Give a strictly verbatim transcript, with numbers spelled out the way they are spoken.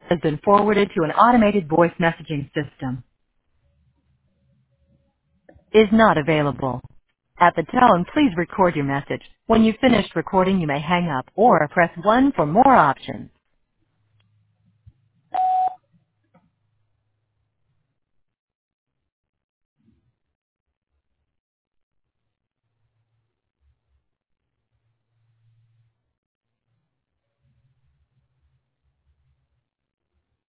has been forwarded to an automated voice messaging system. Is not available. At the tone, please record your message. When you've finished recording, you may hang up or press one for more options.